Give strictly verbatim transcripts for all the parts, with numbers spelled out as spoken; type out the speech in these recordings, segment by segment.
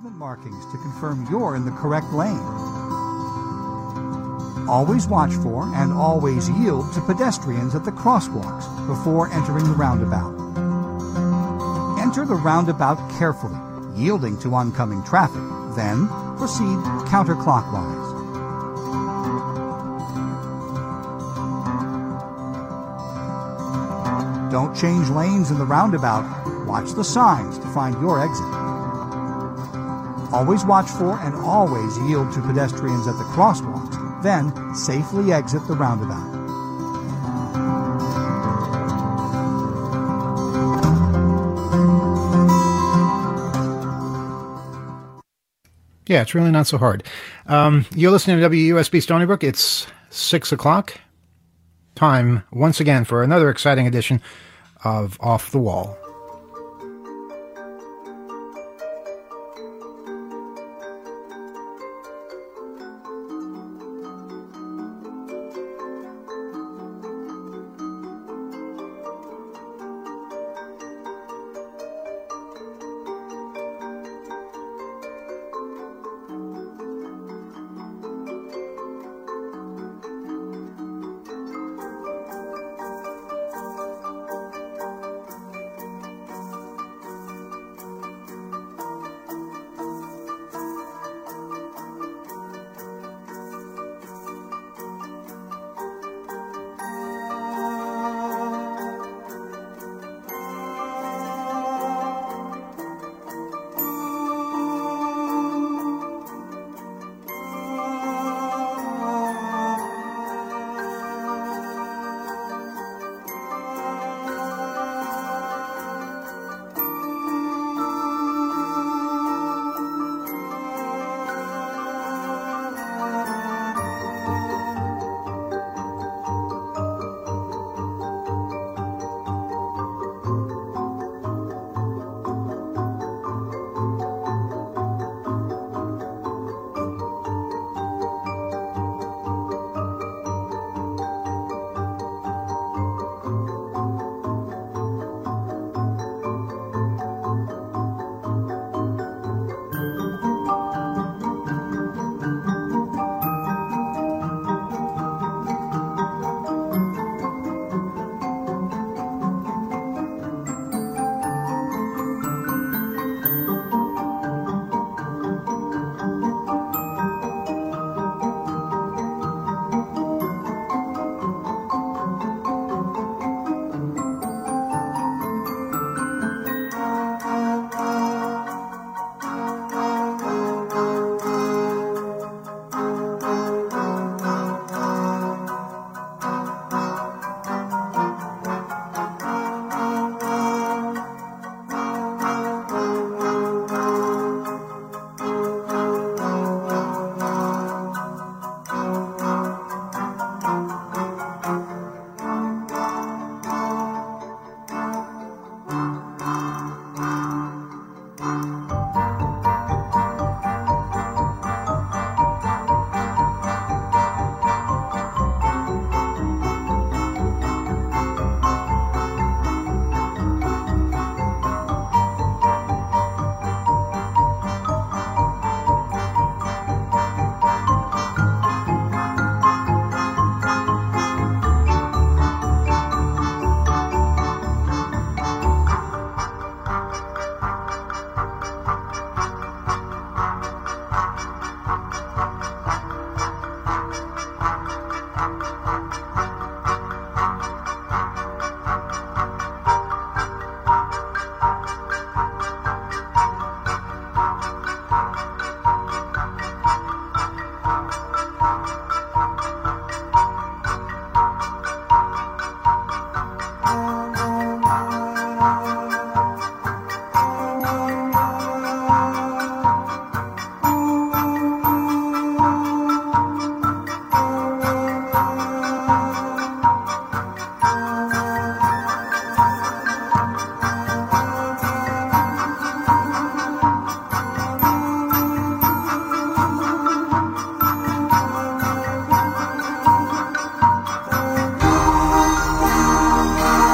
pavement markings to confirm you're in the correct lane. Always watch for and always yield to pedestrians at the crosswalks before entering the roundabout. Enter the roundabout carefully, yielding to oncoming traffic, then proceed counterclockwise. Don't change lanes in the roundabout. Watch the signs to find your exit. Always watch for and always yield to pedestrians at the crosswalks, then safely exit the roundabout. Yeah, it's really not so hard. Um, you're listening to W U S B Stony Brook. It's six o'clock. Time, once again, for another exciting edition of Off the Wall.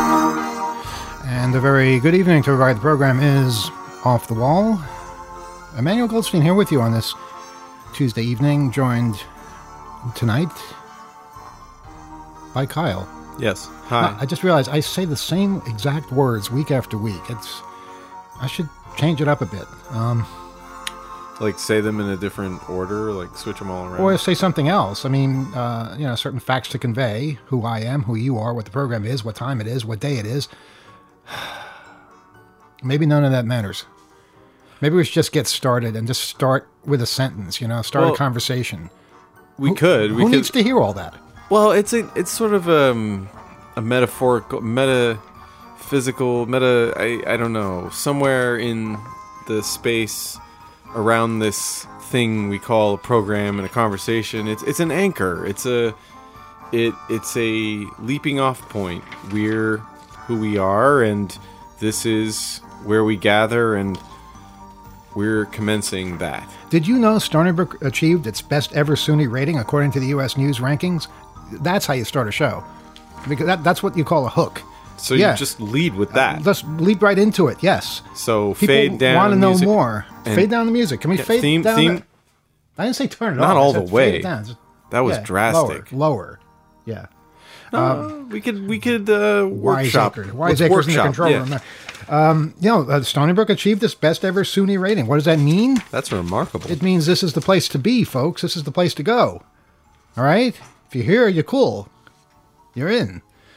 Very good evening to everybody. The program is Off the Wall. Emmanuel Goldstein here with you on this Tuesday evening, joined tonight by Kyle. Yes. Hi. I just realized I say the same exact words week after week. It's I should change it up a bit. Um, like say them in a different order, like switch them all around. Or say something else. I mean, uh, you know, certain facts to convey, who I am, who you are, what the program is, what time it is, what day it is. Maybe none of that matters. Maybe we should just get started and just start with a sentence, you know, start well, a conversation. We who, could. We who could. needs to hear all that? Well, it's a, it's sort of um, a metaphorical, metaphysical, meta, I, I don't know, somewhere in the space around this thing we call a program and a conversation. It's it's an anchor. It's a it it's a leaping off point. We're who we are, and this is where we gather, and we're commencing that. Did you know Stony Brook achieved its best ever SUNY rating according to the U S News rankings? That's how you start a show, because that, that's what you call a hook. So yeah. you just lead with that. Uh, let's leap right into it. Yes. So people fade down. Want to know music more? Fade down the music. Can we yeah, fade theme, down? Theme, the, I didn't say turn it not off. all I said the way. Fade it down. That was yeah, drastic. Lower. Lower. Yeah. No, um, we could we could uh, workshop. Wiseacres in the control yeah. room. There. Um, you know, uh, Stony Brook achieved its best ever SUNY rating. What does that mean? That's remarkable. It means this is the place to be, folks. This is the place to go. All right? If you're here, you're cool. You're in.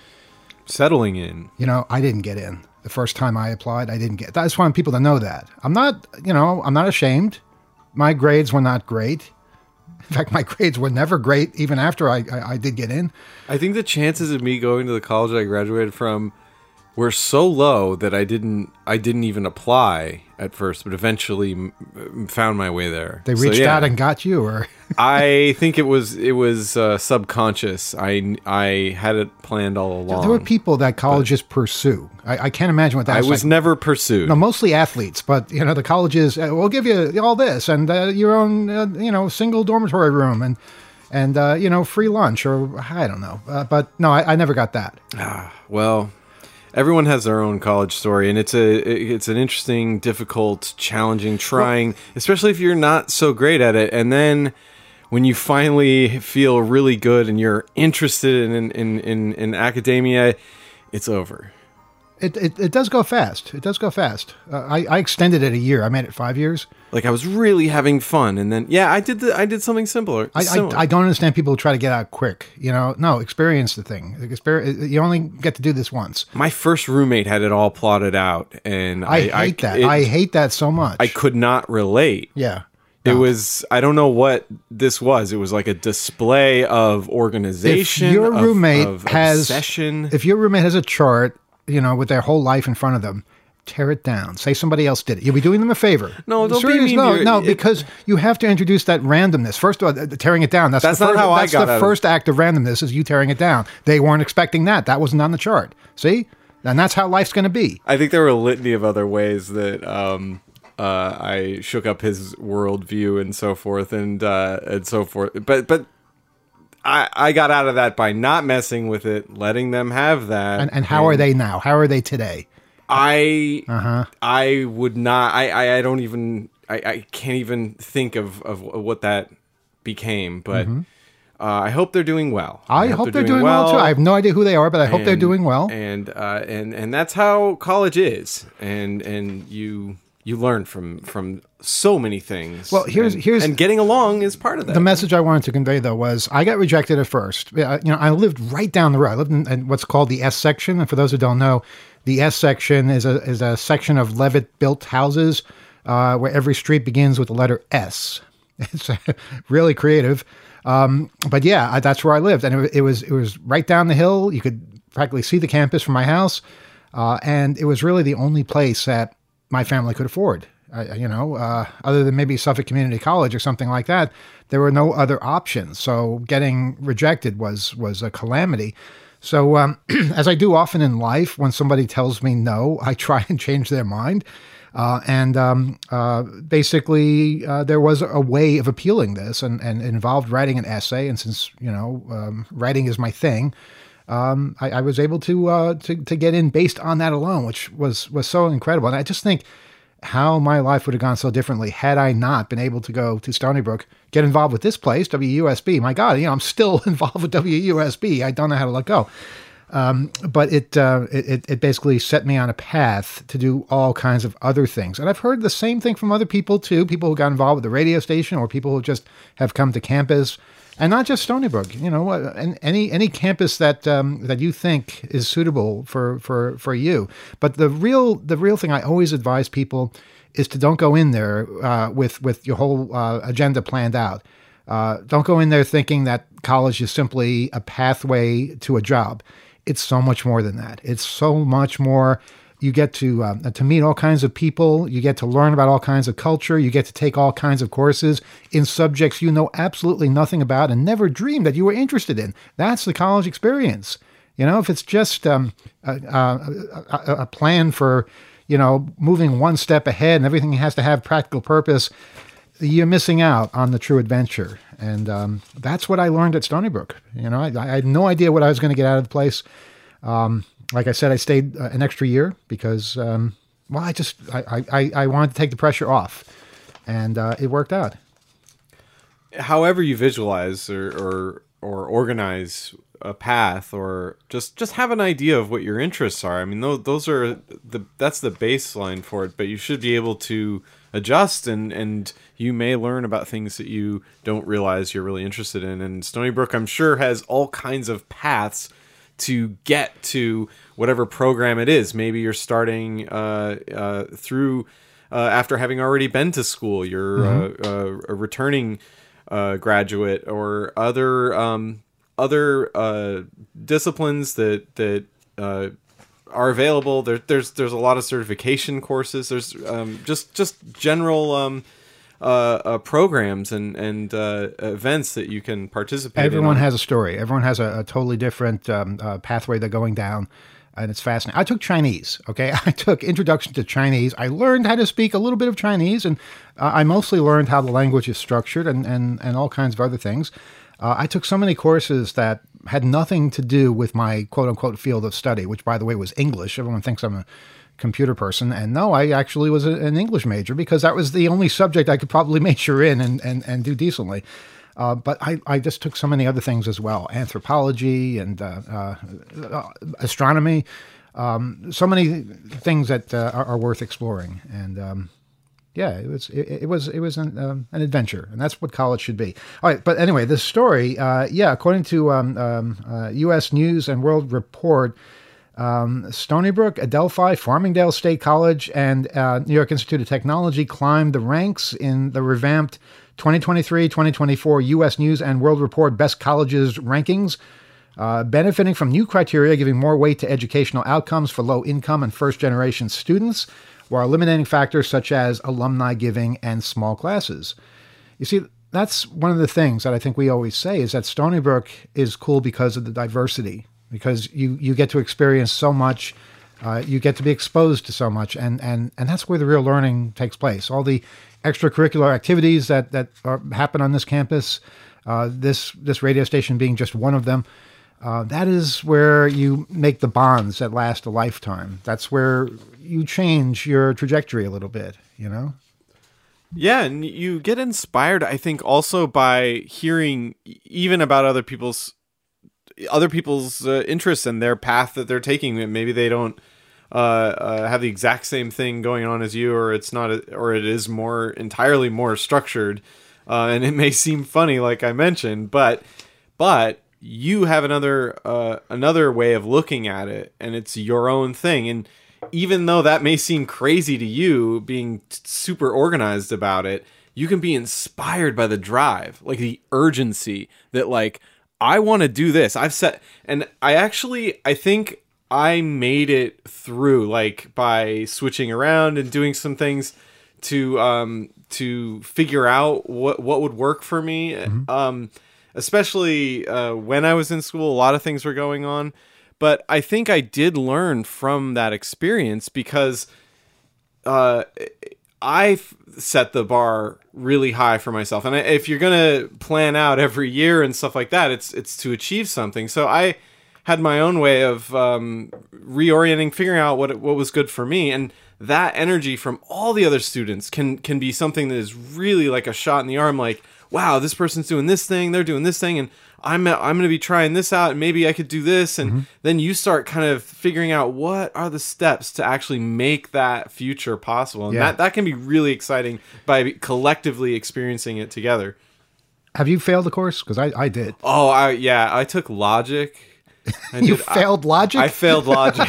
Settling in. You know, I didn't get in. The first time I applied, I didn't get. I just want people to know that. I'm not, you know, I'm not ashamed. My grades were not great. In fact, my grades were never great, even after I, I, I did get in. I think the chances of me going to the college I graduated from were so low that I didn't I didn't even apply at first, but eventually m- found my way there. They reached so, yeah. out and got you, or I think it was it was uh, subconscious. I I had it planned all along. There were people that colleges pursue. I, I can't imagine what that I was was like. never pursued. No, mostly athletes, but you know the colleges uh, will give you all this and uh, your own uh, you know single dormitory room and and uh, you know free lunch or I don't know. Uh, but no, I, I never got that. Ah, well. Everyone has their own college story, and it's a it's an interesting, difficult, challenging, trying, especially if you're not so great at it. And then when you finally feel really good and you're interested in in in, in academia, it's over. It, it it does go fast. It does go fast. Uh, I I extended it a year. I made it five years. Like I was really having fun, and then yeah, I did the I did something simpler. I, I I don't understand people who try to get out quick. You know, no, experience the thing. Experience. You only get to do this once. My first roommate had it all plotted out, and I, I hate I, that. It, I hate that so much. I could not relate. Yeah. It no. was, I don't know what this was. It was like a display of organization. If your roommate of, of has, obsession. If your roommate has a chart, you know, with their whole life in front of them, tear it down. Say somebody else did it. You'll be doing them a favor. No, don't Serious, be mean. No, no, it, because you have to introduce that randomness. First of all, tearing it down. That's, that's the not first, how that's I got the first of act of randomness is you tearing it down. They weren't expecting that. That wasn't on the chart. See? And that's how life's going to be. I think there were a litany of other ways that um, uh, I shook up his worldview and so forth and uh, and so forth. But but I, I got out of that by not messing with it, letting them have that. And, and how and are they now? How are they today? I uh-huh. I would not. I, I, I don't even. I, I can't even think of, of what that became. But mm-hmm. uh, I hope they're doing well. I, I hope, hope they're, they're doing, doing well. well too. I have no idea who they are, but I and, hope they're doing well. And uh, and and that's how college is. And and you you learn from from so many things. Well, here's and, here's and getting along is part of that. The message I wanted to convey though was I got rejected at first. You know, I lived right down the road. I lived in, in what's called the S section, and for those who don't know, the S section is a is a section of Levitt-built houses uh, where every street begins with the letter S. It's really creative, um, but yeah, I, that's where I lived, and it, it was it was right down the hill. You could practically see the campus from my house, uh, and it was really the only place that my family could afford. Uh, you know, uh, other than maybe Suffolk Community College or something like that, there were no other options. So getting rejected was was a calamity. So um, as I do often in life, when somebody tells me no, I try and change their mind. Uh, and um, uh, basically, uh, there was a way of appealing this, and, and it involved writing an essay. And since, you know, um, writing is my thing, um, I, I was able to, uh, to to get in based on that alone, which was was so incredible. And I just think how my life would have gone so differently had I not been able to go to Stony Brook, get involved with this place, W U S B. My God, you know, I'm still involved with W U S B. I don't know how to let go. Um, but it, uh, it it basically set me on a path to do all kinds of other things. And I've heard the same thing from other people too, people who got involved with the radio station or people who just have come to campus. And not just Stony Brook, you know, and any any campus that um, that you think is suitable for, for, for you. But the real the real thing I always advise people is to don't go in there uh, with with your whole uh, agenda planned out. Uh, don't go in there thinking that college is simply a pathway to a job. It's so much more than that. It's so much more. You get to um, to meet all kinds of people. You get to learn about all kinds of culture. You get to take all kinds of courses in subjects you know absolutely nothing about and never dreamed that you were interested in. That's the college experience. You know, if it's just um, a, a, a plan for, you know, moving one step ahead and everything has to have practical purpose, you're missing out on the true adventure. And um, that's what I learned at Stony Brook. You know, I, I had no idea what I was going to get out of the place. Um, like I said, I stayed uh, an extra year because, um, well, I just, I, I, I wanted to take the pressure off. And uh, it worked out. However you visualize or, or, or organize a path, or just, just have an idea of what your interests are. I mean, those, those are the, that's the baseline for it, but you should be able to adjust, and, and you may learn about things that you don't realize you're really interested in. And Stony Brook, I'm sure, has all kinds of paths to get to whatever program it is. Maybe you're starting uh, uh, through uh, after having already been to school. You're mm-hmm. uh, uh, a returning uh, graduate, or other um, other uh, disciplines that that uh, are available. There, there's there's a lot of certification courses. There's um, just just general um, uh, uh, programs and and uh, events that you can participate in. Everyone has a story. Everyone has a, a totally different um, uh, pathway they're going down, and it's fascinating. I took Chinese. Okay, I took Introduction to Chinese. I learned how to speak a little bit of Chinese, and uh, I mostly learned how the language is structured and and and all kinds of other things. Uh, I took so many courses that had nothing to do with my quote-unquote field of study, which, by the way, was English. Everyone thinks I'm a computer person. And no, I actually was a, an English major because that was the only subject I could probably major in and, and, and do decently. Uh, but I, I just took so many other things as well, anthropology and uh, uh, astronomy, um, so many things that uh, are, are worth exploring. And um Yeah, it was it, it was it was an, um, an adventure, and that's what college should be. All right, but anyway, this story, uh, yeah, according to um, um, uh, U S News and World Report, um, Stony Brook, Adelphi, Farmingdale State College, and uh, New York Institute of Technology climbed the ranks in the revamped twenty twenty-three twenty twenty-four U S News and World Report Best Colleges rankings, uh, benefiting from new criteria giving more weight to educational outcomes for low-income and first-generation students, while eliminating factors such as alumni giving and small classes. You see, that's one of the things that I think we always say is that Stony Brook is cool because of the diversity, because you, you get to experience so much, uh, you get to be exposed to so much, and, and, and that's where the real learning takes place. All the extracurricular activities that, that are, happen on this campus, uh, this, this radio station being just one of them, Uh, that is where you make the bonds that last a lifetime. That's where you change your trajectory a little bit, you know? Yeah, and you get inspired, I think, also by hearing even about other people's other people's uh, interests and their path that they're taking. Maybe they don't uh, uh, have the exact same thing going on as you, or it's not, a, or it is more entirely more structured, uh, and it may seem funny, like I mentioned, but but. You have another uh, another way of looking at it, and it's your own thing. And even though that may seem crazy to you, being t- super organized about it, you can be inspired by the drive, like the urgency that, like, I want to do this. I've set, and I actually, I think I made it through, like, by switching around and doing some things to um, to figure out what what would work for me. Mm-hmm. Um, Especially uh, when I was in school, a lot of things were going on. But I think I did learn from that experience because uh, I set the bar really high for myself. And if you're going to plan out every year and stuff like that, it's it's to achieve something. So I had my own way of um, reorienting, figuring out what what was good for me. And that energy from all the other students can can be something that is really like a shot in the arm. Like, wow, this person's doing this thing, they're doing this thing, and I'm I'm going to be trying this out, and maybe I could do this. And mm-hmm. then you start kind of figuring out what are the steps to actually make that future possible. And yeah. that, that can be really exciting by collectively experiencing it together. Have you failed the course? Because I, I did. Oh, I, yeah. I took logic. I you did, failed I, logic? I failed logic.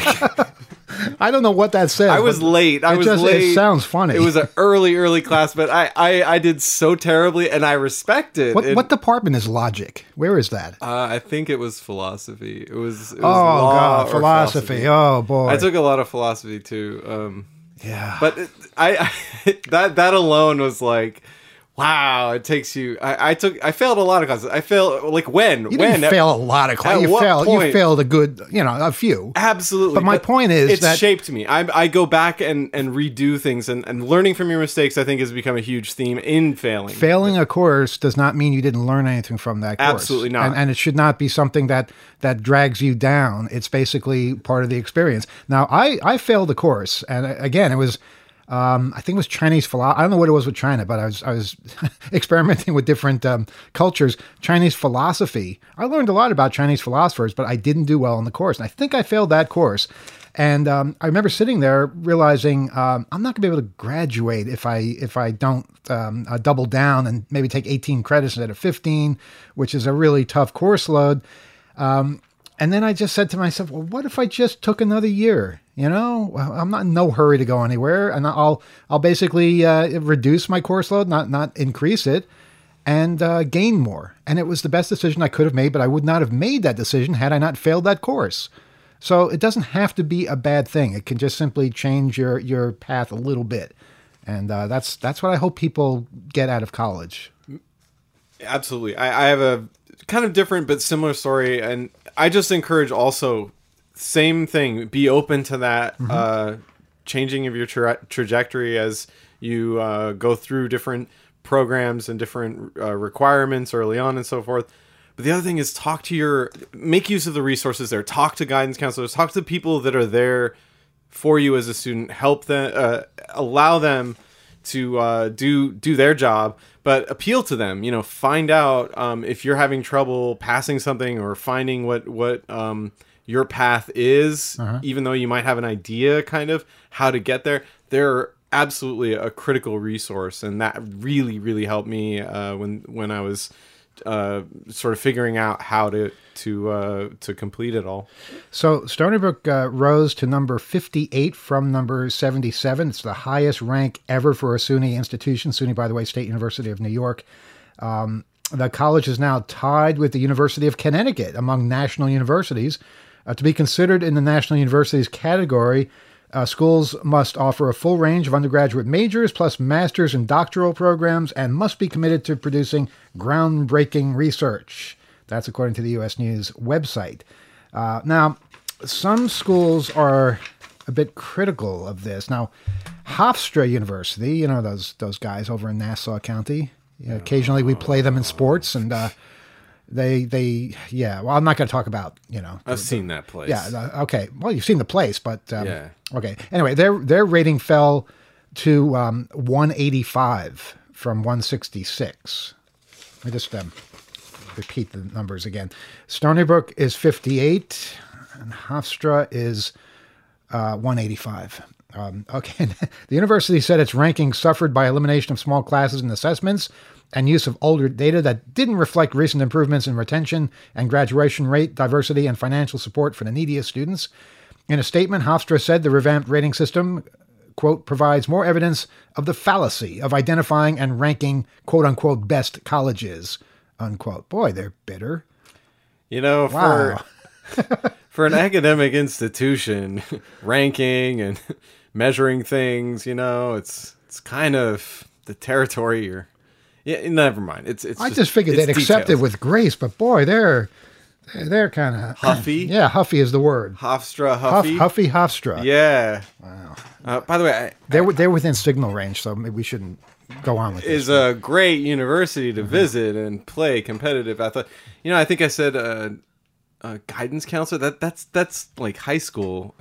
I don't know what that says. I was late. I was just, late. It sounds funny. It was an early, early class, but I, I, I did so terribly, and I respect it. What, it, what department is logic? Where is that? Uh, I think it was philosophy. It was. It was oh law God, philosophy. philosophy. Oh boy, I took a lot of philosophy too. Um, yeah, but it, I, I that that alone was like. Wow, it takes you. I, I took. I failed a lot of classes. I failed like when. You when didn't fail a lot of classes. You failed. Point? You failed a good. You know, a few. Absolutely. But my but point is it's that shaped me. I I go back and, and redo things, and, and learning from your mistakes, I think, has become a huge theme in failing. Failing a course does not mean you didn't learn anything from that course. Absolutely not. And, and it should not be something that that drags you down. It's basically part of the experience. Now, I I failed the course, and again, it was. Um, I think it was Chinese philosophy. I don't know what it was with China, but I was I was experimenting with different um, cultures. Chinese philosophy. I learned a lot about Chinese philosophers, but I didn't do well in the course. And I think I failed that course. And um, I remember sitting there realizing um, I'm not going to be able to graduate if I if I don't um, uh, double down and maybe take eighteen credits instead of fifteen, which is a really tough course load. Um, and then I just said to myself, well, what if I just took another year? You know, I'm not in no hurry to go anywhere, and I'll I'll basically uh, reduce my course load, not not increase it, and uh, gain more. And it was the best decision I could have made, but I would not have made that decision had I not failed that course. So it doesn't have to be a bad thing. It can just simply change your your path a little bit, and uh, that's that's what I hope people get out of college. Absolutely, I, I have a kind of different but similar story, and I just encourage also. Same thing. Be open to that mm-hmm. uh, changing of your tra- trajectory as you uh, go through different programs and different uh, requirements early on and so forth. But the other thing is talk to your, make use of the resources there. Talk to guidance counselors. Talk to people that are there for you as a student. Help them, uh, allow them to uh, do do their job, but appeal to them. You know, find out um, if you're having trouble passing something or finding what what. Um, your path is, uh-huh. even though you might have an idea kind of how to get there, they're absolutely a critical resource. And that really, really helped me uh, when when I was uh, sort of figuring out how to to uh, to complete it all. So Stony Brook uh, rose to number fifty-eight from number seventy-seven. It's the highest rank ever for a SUNY institution. SUNY, by the way, State University of New York. Um, the college is now tied with the University of Connecticut among national universities. Uh, to be considered in the National Universities category, uh, schools must offer a full range of undergraduate majors, plus master's and doctoral programs, and must be committed to producing groundbreaking research. That's according to the U S News website. Uh, now, some schools are a bit critical of this. Now, Hofstra University, you know, those those guys over in Nassau County, you know, occasionally we play them in sports, and uh, They, they, yeah. Well, I'm not going to talk about, you know. I've the, seen that place. Yeah. Uh, okay. Well, you've seen the place, but um, yeah. Okay. Anyway, their their rating fell to um, one eighty-five from one sixty-six. Let me just um, repeat the numbers again. Stony Brook is fifty-eight, and Hofstra is uh, one eighty-five. Um, okay. The university said its ranking suffered by elimination of small classes and assessments and use of older data that didn't reflect recent improvements in retention and graduation rate, diversity, and financial support for the neediest students. In a statement, Hofstra said the revamped rating system, quote, provides more evidence of the fallacy of identifying and ranking, quote unquote, best colleges, unquote. Boy, they're bitter. You know, wow. for, for an academic institution, ranking and measuring things, you know, it's it's kind of the territory you're... Yeah, never mind. It's it's. I just, just figured they'd details. accept it with grace, but boy, they're they're kind of huffy. Yeah, huffy is the word. Hofstra, huffy, Huff, huffy, Hofstra. Yeah. Wow. Uh, by the way, I, they're they're within signal range, so maybe we shouldn't go on with this. Is a great university to mm-hmm. visit and play competitive athletics. You know, I think I said uh, uh, guidance counselor. That that's that's like high school. I think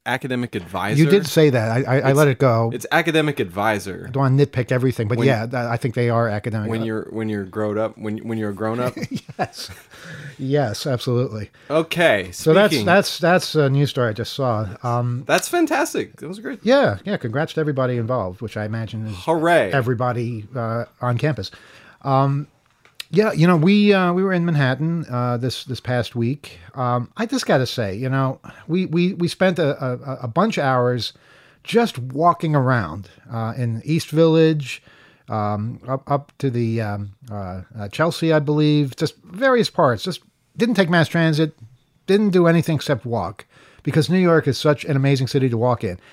academic advisor. You did say that. I, I, I let it go. It's academic advisor. I don't want to nitpick everything, but When- yeah, that, I think they are academic. When you're when you're grown up, when when you're a grown up. yes, yes, absolutely. Okay, So that's speaking- that's that's a news story I just saw. Um, that's fantastic. That was great. yeah, yeah. Congrats to everybody involved, which I imagine is Hooray! everybody uh, on campus. Um, yeah, you know, we uh, we were in Manhattan uh, this this past week. Um, I just got to say, you know, we we we spent a, a, a bunch of hours just walking around uh, in East Village, um, up up to the um, uh, uh, Chelsea, I believe, just various parts. Just didn't take mass transit, didn't do anything except walk, because New York is such an amazing city to walk in.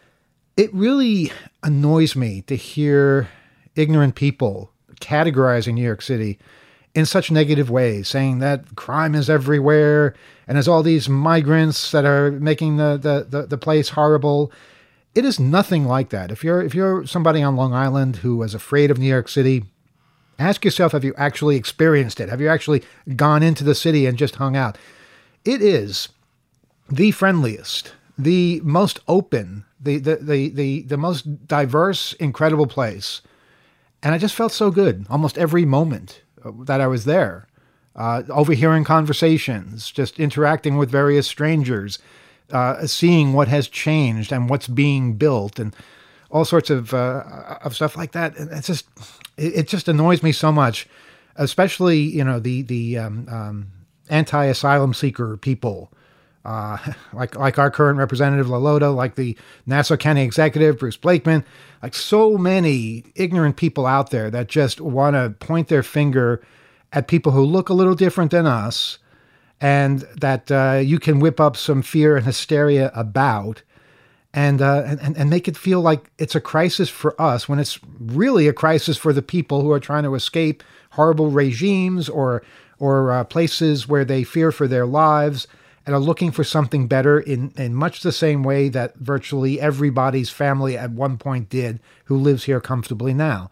It really annoys me to hear ignorant people categorizing New York City in such negative ways, saying that crime is everywhere and there's all these migrants that are making the, the, the, the place horrible. It is nothing like that. If you're if you're somebody on Long Island who is afraid of New York City, ask yourself, have you actually experienced it? Have you actually gone into the city and just hung out? It is the friendliest, the most open, the the the the, the most diverse, incredible place. And I just felt so good almost every moment that I was there, uh, overhearing conversations, just interacting with various strangers, uh, seeing what has changed and what's being built, and all sorts of uh, of stuff like that. And it's just it, it just annoys me so much, especially you know the the um, um, anti-asylum seeker people. Uh, like like our current representative Lalota, like the Nassau County executive Bruce Blakeman, like so many ignorant people out there that just want to point their finger at people who look a little different than us, and that uh, you can whip up some fear and hysteria about, and, uh, and and make it feel like it's a crisis for us when it's really a crisis for the people who are trying to escape horrible regimes or or uh, places where they fear for their lives, and are looking for something better in, in much the same way that virtually everybody's family at one point did who lives here comfortably now.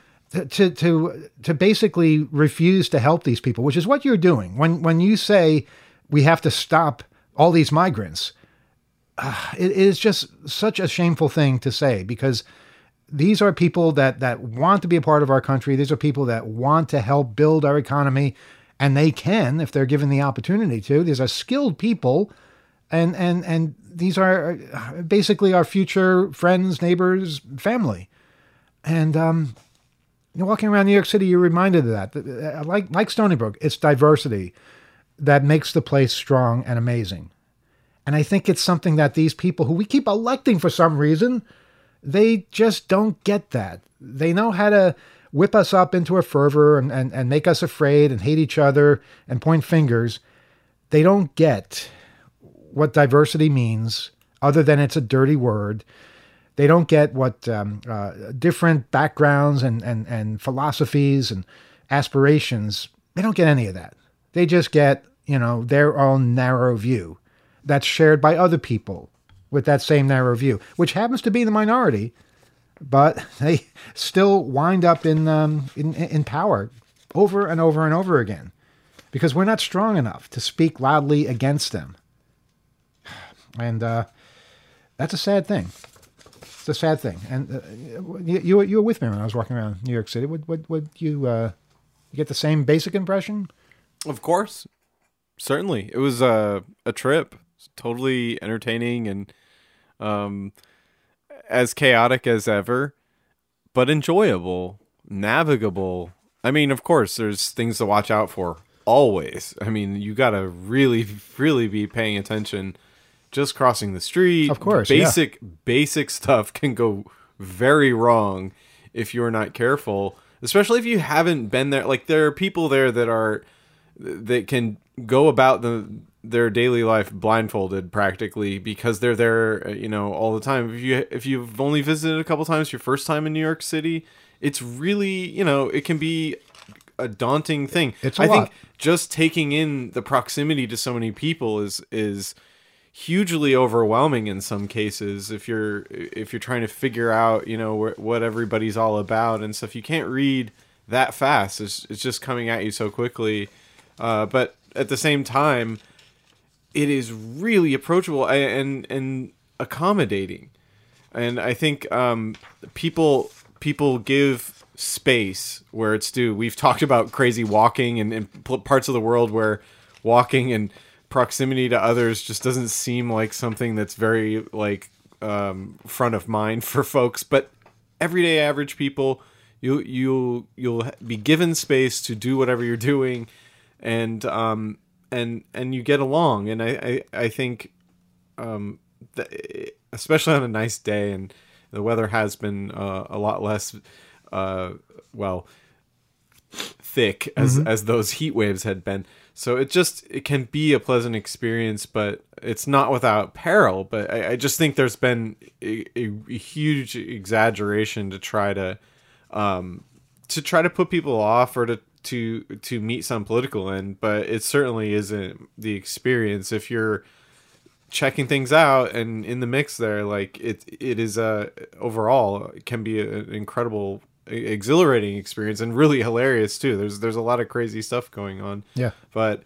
To, to, to basically refuse to help these people, which is what you're doing. When, when you say we have to stop all these migrants, uh, it is just such a shameful thing to say, because these are people that, that want to be a part of our country. These are people that want to help build our economy. And they can, if they're given the opportunity to. These are skilled people, and and and these are basically our future friends, neighbors, family. And um, you're walking around New York City, you're reminded of that. Like like Stony Brook, it's diversity that makes the place strong and amazing. And I think it's something that these people who we keep electing for some reason, they just don't get that. They know how to whip us up into a fervor and, and, and make us afraid and hate each other and point fingers. They don't get what diversity means, other than it's a dirty word. They don't get what um, uh, different backgrounds and, and, and philosophies and aspirations, they don't get any of that. They just get, you know, their own narrow view that's shared by other people with that same narrow view, which happens to be the minority. But they still wind up in, um, in in power over and over and over again, because we're not strong enough to speak loudly against them. And uh, that's a sad thing. It's a sad thing. And uh, you, you, were, you were with me when I was walking around New York City. Would would, would you, uh, you get the same basic impression? Of course. Certainly. It was uh, a trip. Totally entertaining and um, as chaotic as ever, but enjoyable, navigable. I mean, of course, there's things to watch out for always. I mean, you got to really, really be paying attention. Just crossing the street. Of course, basic, yeah. basic stuff can go very wrong if you're not careful, especially if you haven't been there. Like, there are people there that are, that can go about the their daily life blindfolded practically, because they're there, you know, all the time. If you if you've only visited a couple times, your first time in New York City, it's really, you know, it can be a daunting thing. It's a I lot. think just taking in the proximity to so many people is is hugely overwhelming in some cases. If you're if you're trying to figure out, you know, wh- what everybody's all about and stuff, you can't read that fast. It's it's just coming at you so quickly. Uh, but at the same time, it is really approachable, and and accommodating. And I think um, people people give space where it's due. We've talked about crazy walking and, and parts of the world where walking and proximity to others just doesn't seem like something that's very like um, front of mind for folks. But everyday average people, you you you'll be given space to do whatever you're doing, and um and and you get along. And I I, I think um. The, especially on a nice day, and the weather has been uh, a lot less, uh, well, thick as mm-hmm. as those heat waves had been. So it just it can be a pleasant experience, but it's not without peril. But I, I just think there's been a, a, a huge exaggeration to try to um, to try to put people off or to to to meet some political end. But it certainly isn't the experience if you're checking things out and in the mix there. Like it it is uh overall it can be a, an incredible exhilarating experience, and really hilarious too. There's there's a lot of crazy stuff going on, yeah, but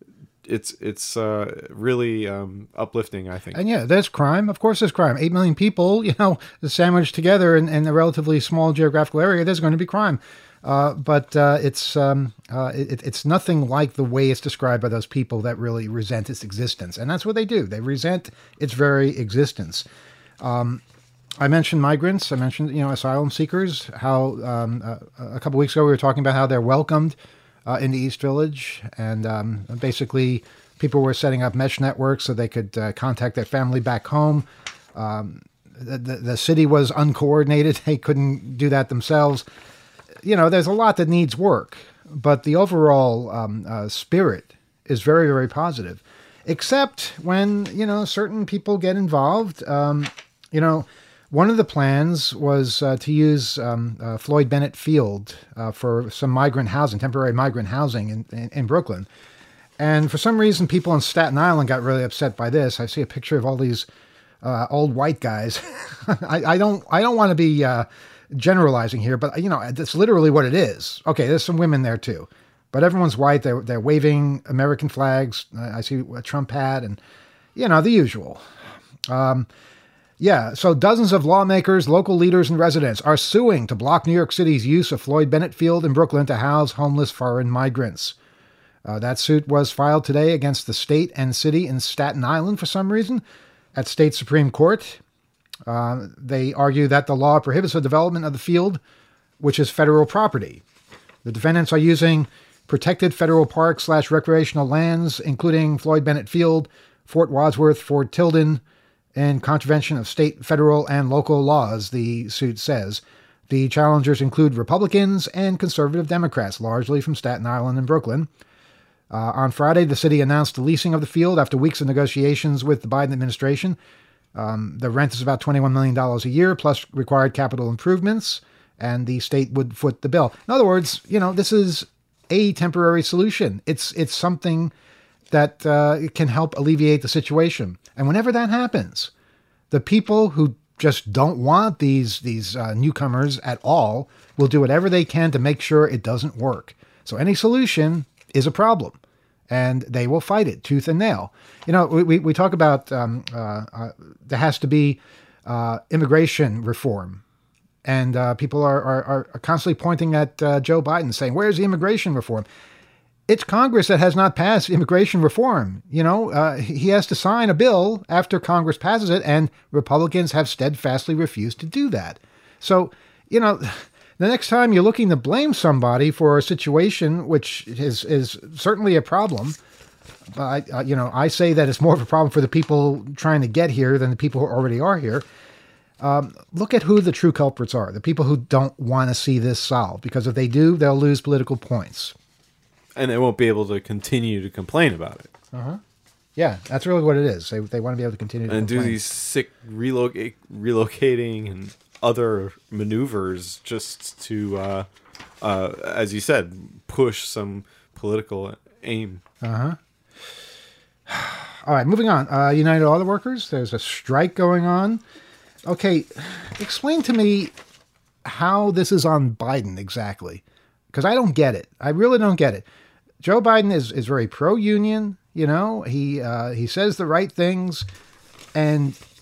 it's it's uh really um uplifting, I think. And yeah, there's crime, of course there's crime. Eight million people, you know, sandwiched together in, in a relatively small geographical area, there's going to be crime. Uh, but uh, it's um, uh, it, it's nothing like the way it's described by those people that really resent its existence. And that's what they do. They resent its very existence. Um, I mentioned migrants. I mentioned, you know, asylum seekers, how um, uh, a couple weeks ago we were talking about how they're welcomed uh, into East Village. And um, basically people were setting up mesh networks so they could uh, contact their family back home. Um, the, the, the city was uncoordinated. They couldn't do that themselves. You know, there's a lot that needs work, but the overall um, uh, spirit is very, very positive, except when, you know, certain people get involved. Um, you know, one of the plans was uh, to use um, uh, Floyd Bennett Field uh, for some migrant housing, temporary migrant housing in, in, in Brooklyn. And for some reason, people in Staten Island got really upset by this. I see a picture of all these uh, old white guys. I, I don't I don't want to be... Uh, generalizing here, but you know, that's literally what it is. Okay, there's some women there too, but everyone's white. They're, they're waving American flags. I see a Trump hat and, you know, the usual. Um, yeah. So dozens of lawmakers, local leaders, and residents are suing to block New York City's use of Floyd Bennett Field in Brooklyn to house homeless foreign migrants. Uh, that suit was filed today against the state and city in Staten Island for some reason at state Supreme Court. Uh, they argue that the law prohibits the development of the field, which is federal property. The defendants are using protected federal park slash recreational lands, including Floyd Bennett Field, Fort Wadsworth, Fort Tilden, in contravention of state, federal, and local laws, the suit says. The challengers include Republicans and conservative Democrats, largely from Staten Island and Brooklyn. Uh, on Friday, the city announced the leasing of the field after weeks of negotiations with the Biden administration. Um, the rent is about twenty-one million dollars a year, plus required capital improvements, and the state would foot the bill. In other words, you know, this is a temporary solution. It's it's something that uh, can help alleviate the situation. And whenever that happens, the people who just don't want these, these uh, newcomers at all will do whatever they can to make sure it doesn't work. So any solution is a problem. And they will fight it tooth and nail. You know, we, we talk about um, uh, uh, there has to be uh, immigration reform. And uh, people are, are, are constantly pointing at uh, Joe Biden saying, where's the immigration reform? It's Congress that has not passed immigration reform. You know, uh, he has to sign a bill after Congress passes it, and Republicans have steadfastly refused to do that. So, you know... The next time you're looking to blame somebody for a situation, which is is certainly a problem, I, uh, you know, I say that it's more of a problem for the people trying to get here than the people who already are here. Um, look at who the true culprits are, the people who don't want to see this solved, because if they do, they'll lose political points. And they won't be able to continue to complain about it. Uh-huh. Yeah, that's really what it is. They they want to be able to continue to and complain. do these sick relocate, relocating and other maneuvers just to, uh, uh, as you said, push some political aim. Uh-huh. All right, moving on. Uh, United Auto Workers, there's a strike going on. Okay, explain to me how this is on Biden exactly, because I don't get it. I really don't get it. Joe Biden is, is very pro-union, you know. He uh, he says the right things, and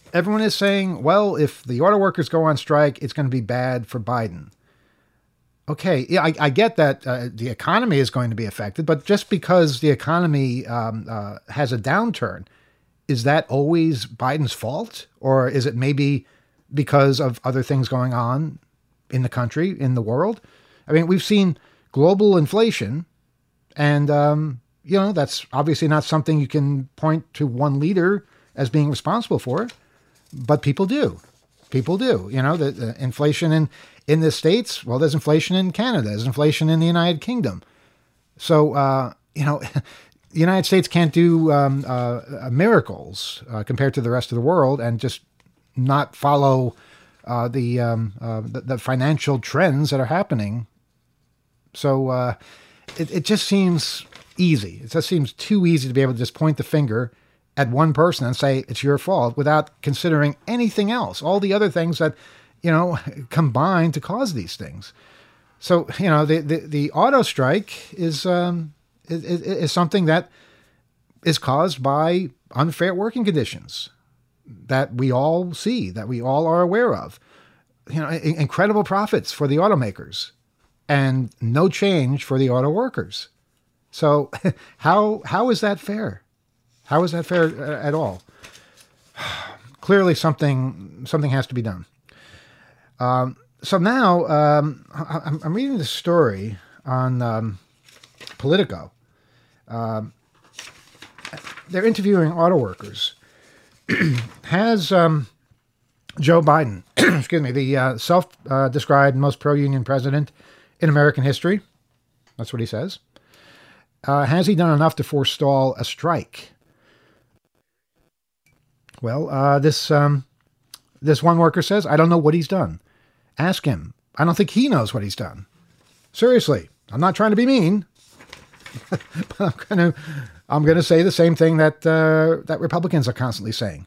everyone is saying, well, if the auto workers go on strike, it's going to be bad for Biden. Okay, yeah, I, I get that uh, the economy is going to be affected, but just because the economy um, uh, has a downturn, is that always Biden's fault? Or is it maybe because of other things going on in the country, in the world? I mean, we've seen global inflation, and, um, you know, that's obviously not something you can point to one leader as being responsible for, but people do. People do. You know, the, the inflation in, in the States, well, there's inflation in Canada, there's inflation in the United Kingdom. So, uh, you know, the United States can't do um, uh, miracles uh, compared to the rest of the world and just not follow uh, the, um, uh, the the financial trends that are happening. So uh, it, it just seems easy. It just seems too easy to be able to just point the finger at one person and say it's your fault without considering anything else, all the other things that, you know, combine to cause these things. So, you know, the, the, the auto strike is, um, is, is something that is caused by unfair working conditions that we all see, that we all are aware of. You know, incredible profits for the automakers and no change for the auto workers. So how how is that fair? How is that fair at all? Clearly something something has to be done. Um, so now um, I'm, I'm reading this story on um, Politico. Um, they're interviewing auto workers. Has um, Joe Biden, excuse me, the uh, self-described uh, most pro-union president in American history, that's what he says, uh, has he done enough to forestall a strike? Well, uh, this um, this one worker says, I don't know what he's done. Ask him. I don't think he knows what he's done. Seriously, I'm not trying to be mean, but I'm going to I'm going to say the same thing that uh, that Republicans are constantly saying.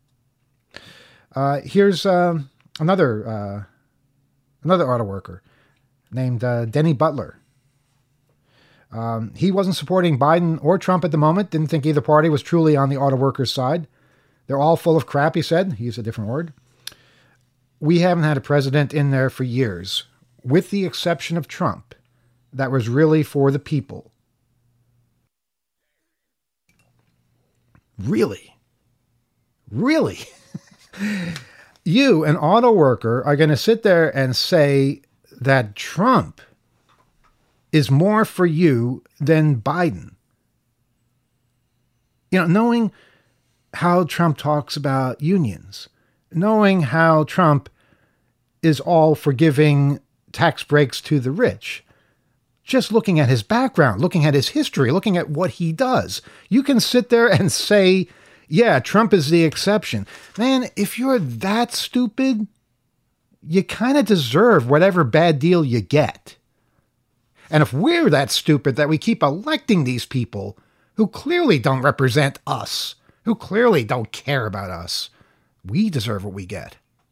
Uh, here's uh, another uh, another auto worker named uh, Denny Butler. Um, he wasn't supporting Biden or Trump at the moment. Didn't think either party was truly on the auto workers' side. They're all full of crap, he said. He used a different word. We haven't had a president in there for years, with the exception of Trump, that was really for the people. Really? Really? You, an auto worker, are going to sit there and say that Trump is more for you than Biden. You know, knowing how Trump talks about unions, knowing how Trump is all for giving tax breaks to the rich, just looking at his background, looking at his history, looking at what he does, you can sit there and say, yeah, Trump is the exception. Man, if you're that stupid, you kind of deserve whatever bad deal you get. And if we're that stupid that we keep electing these people who clearly don't represent us, who clearly don't care about us, we deserve what we get.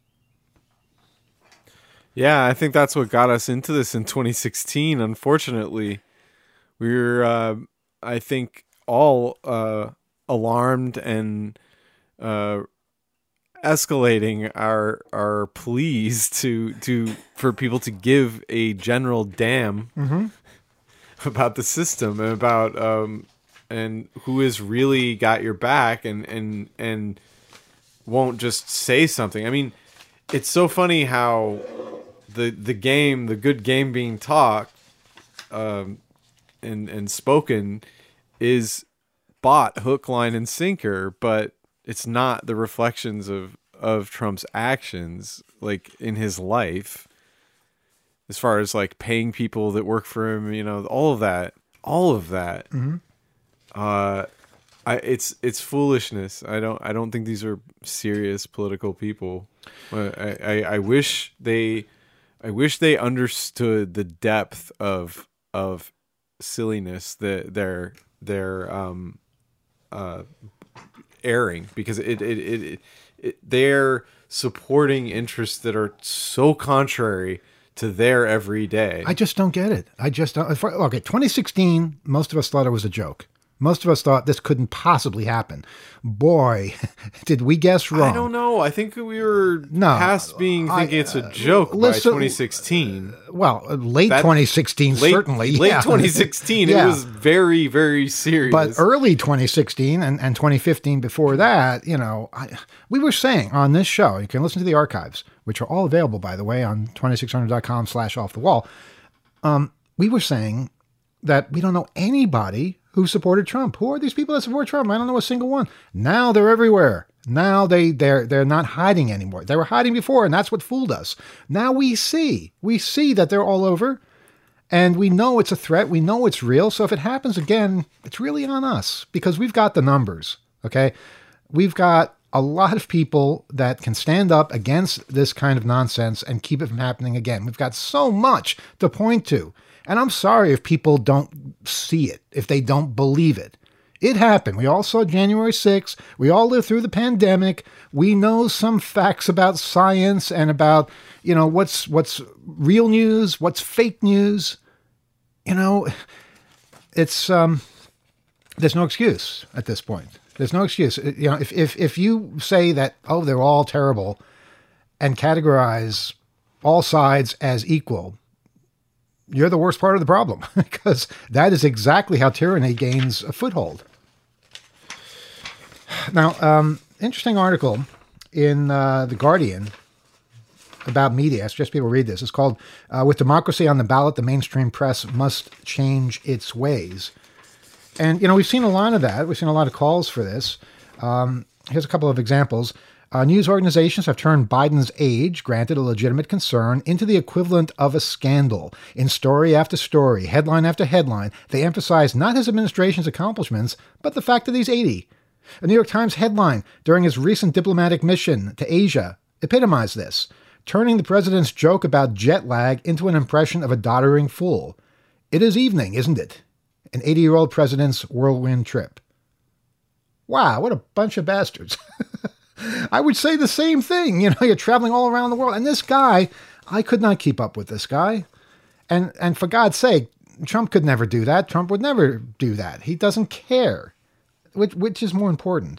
Yeah, I think that's what got us into this in twenty sixteen. Unfortunately, we were, uh, I think, all uh, alarmed and uh, escalating our our pleas to to for people to give a general damn mm-hmm. about the system and about um, and who has really got your back and and and won't just say something. I mean, it's so funny how the the game, the good game being talked um, and and spoken is bought hook, line, and sinker, but it's not the reflections of of Trump's actions, like in his life, as far as like paying people that work for him, you know, all of that, all of that. Mm-hmm. Uh, I it's it's foolishness. I don't I don't think these are serious political people. I I, I wish they. I wish they understood the depth of of silliness that they're they're um, uh, airing, because it it, it it it they're supporting interests that are so contrary to their everyday. I just don't get it. I just don't. Okay, twenty sixteen, most of us thought it was a joke. Most of us thought this couldn't possibly happen. Boy, did we guess wrong. I don't know. I think we were no, past being thinking I, uh, it's a joke listen, by twenty sixteen. Well, late that, twenty sixteen, late, certainly. Late yeah. twenty sixteen, yeah. It was very, very serious. But early twenty sixteen and, and twenty fifteen before that, you know, I, we were saying on this show, you can listen to the archives, which are all available, by the way, on twenty-six hundred dot com slash off the wall. Um, we were saying that we don't know anybody who supported Trump. Who are these people that support Trump? I don't know a single one. Now they're everywhere. Now they, they're, they're not hiding anymore. They were hiding before, and that's what fooled us. Now we see. We see that they're all over, and we know it's a threat. We know it's real. So if it happens again, it's really on us because we've got the numbers, okay? We've got a lot of people that can stand up against this kind of nonsense and keep it from happening again. We've got so much to point to. And I'm sorry if people don't see it, if they don't believe it. It happened. We all saw January sixth. We all lived through the pandemic. We know some facts about science and about, you know, what's what's real news, what's fake news. You know, it's um, there's no excuse at this point. There's no excuse. You know, if if if you say that, oh, they're all terrible, and categorize all sides as equal, you're the worst part of the problem because that is exactly how tyranny gains a foothold. Now, um, interesting article in uh, The Guardian about media. I suggest people read this. It's called, uh, With Democracy on the Ballot, the Mainstream Press Must Change Its Ways. And, you know, we've seen a lot of that. We've seen a lot of calls for this. Um, here's a couple of examples. Uh, news organizations have turned Biden's age, granted a legitimate concern, into the equivalent of a scandal. In story after story, headline after headline, they emphasize not his administration's accomplishments, but the fact that he's eighty. A New York Times headline during his recent diplomatic mission to Asia epitomized this, turning the president's joke about jet lag into an impression of a doddering fool. It is evening, isn't it? An eighty-year-old president's whirlwind trip. Wow, what a bunch of bastards. I would say the same thing. You know, you're traveling all around the world. And this guy, I could not keep up with this guy. And and for God's sake, Trump could never do that. Trump would never do that. He doesn't care, which which is more important.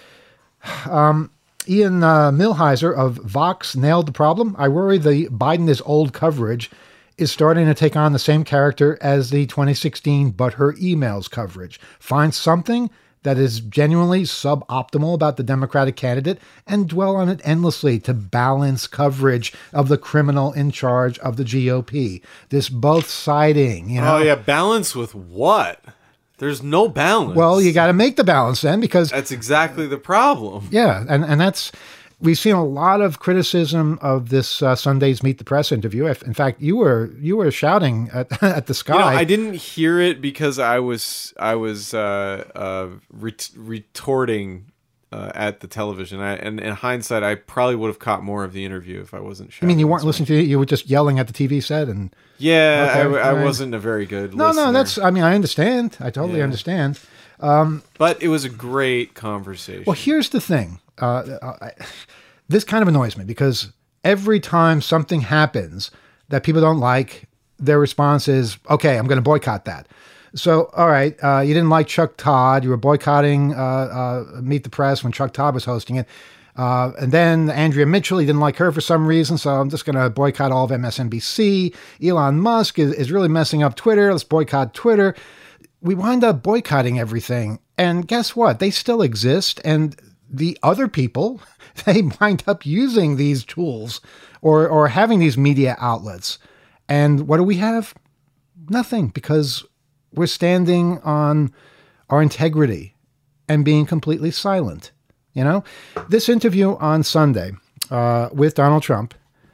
Um, Ian uh, Millhiser of Vox nailed the problem. I worry the Biden is old coverage is starting to take on the same character as the twenty sixteen But Her Emails coverage. Find something that is genuinely suboptimal about the Democratic candidate and dwell on it endlessly to balance coverage of the criminal in charge of the G O P. This both siding, you know. Oh yeah, balance with what? There's no balance. Well, you got to make the balance then because that's exactly the problem. Yeah, and and that's we've seen a lot of criticism of this uh, Sunday's Meet the Press interview. In fact, you were you were shouting at, at the sky. You know, I didn't hear it because I was I was uh, uh, ret- retorting uh, at the television. I, and in hindsight, I probably would have caught more of the interview if I wasn't shouting. I mean, you weren't listening to it; you were just yelling at the T V set, and yeah, okay, I, I right. wasn't a very good. No, listener. no, that's. I mean, I understand. I totally yeah. understand. Um, but it was a great conversation. Well, here's the thing. Uh, I, this kind of annoys me because every time something happens that people don't like, their response is, okay, I'm going to boycott that. So, all right, uh, you didn't like Chuck Todd. You were boycotting uh, uh, Meet the Press when Chuck Todd was hosting it. Uh, and then Andrea Mitchell, he didn't like her for some reason, so I'm just going to boycott all of M S N B C. Elon Musk is, is really messing up Twitter. Let's boycott Twitter. We wind up boycotting everything. And guess what? They still exist. And the other people, they wind up using these tools or, or having these media outlets. And what do we have? Nothing, because we're standing on our integrity and being completely silent. You know, this interview on Sunday uh, with Donald Trump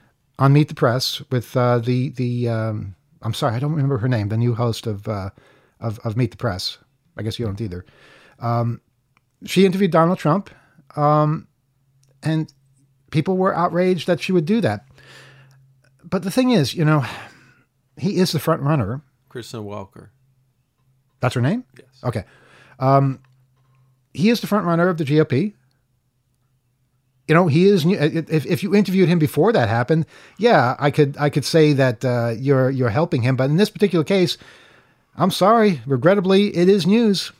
on Meet the Press with uh, the, the um, I'm sorry, I don't remember her name, the new host of, uh, of, of Meet the Press. I guess you don't either. Um, she interviewed Donald Trump. Um, and people were outraged that she would do that. But the thing is, you know, he is the front runner. Kristen Welker. That's her name? Yes. Okay. Um, he is the front runner of the G O P. You know, he is. If if you interviewed him before that happened, yeah, I could I could say that uh, you're you're helping him. But in this particular case, I'm sorry, regrettably, it is news.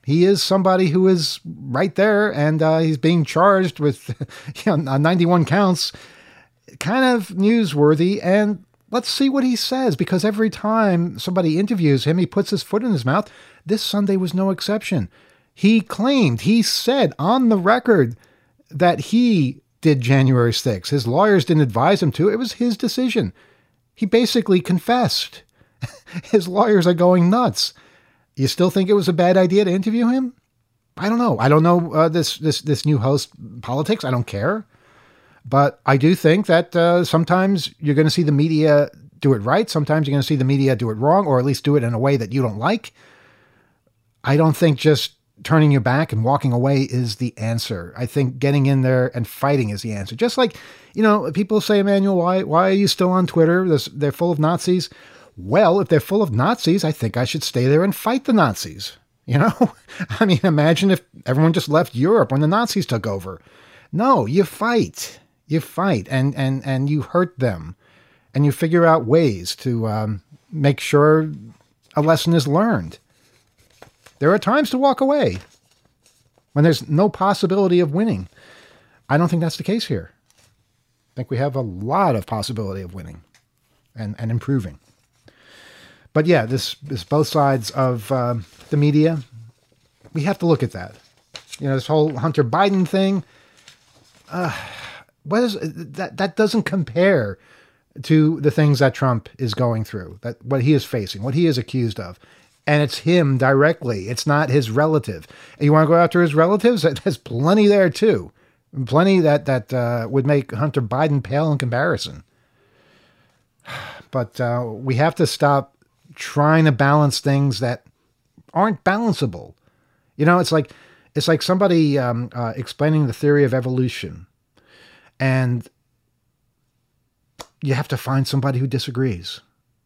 He is somebody who is right there, and uh, he's being charged with you know, ninety-one counts. Kind of newsworthy, and let's see what he says, because every time somebody interviews him, he puts his foot in his mouth. This Sunday was no exception. He claimed, he said on the record that he did January sixth. His lawyers didn't advise him to. It was his decision. He basically confessed. His lawyers are going nuts. You still think it was a bad idea to interview him? I don't know. I don't know uh, this this this new host politics. I don't care. But I do think that uh, sometimes you're going to see the media do it right. Sometimes you're going to see the media do it wrong, or at least do it in a way that you don't like. I don't think just turning your back and walking away is the answer. I think getting in there and fighting is the answer. Just like, you know, people say, Emmanuel, why, why are you still on Twitter? There's, they're full of Nazis. Well, if they're full of Nazis, I think I should stay there and fight the Nazis. You know, I mean, imagine if everyone just left Europe when the Nazis took over. No, you fight, you fight and, and, and you hurt them and you figure out ways to um, make sure a lesson is learned. There are times to walk away when there's no possibility of winning. I don't think that's the case here. I think we have a lot of possibility of winning and, and improving. But yeah, this is both sides of uh, the media. We have to look at that. You know, this whole Hunter Biden thing, uh, what is that? That doesn't compare to the things that Trump is going through, that what he is facing, what he is accused of. And it's him directly. It's not his relative. And you want to go after his relatives? There's plenty there too. Plenty that, that uh, would make Hunter Biden pale in comparison. But uh, we have to stop trying to balance things that aren't balanceable. You know, it's like, it's like somebody um, uh, explaining the theory of evolution. And you have to find somebody who disagrees.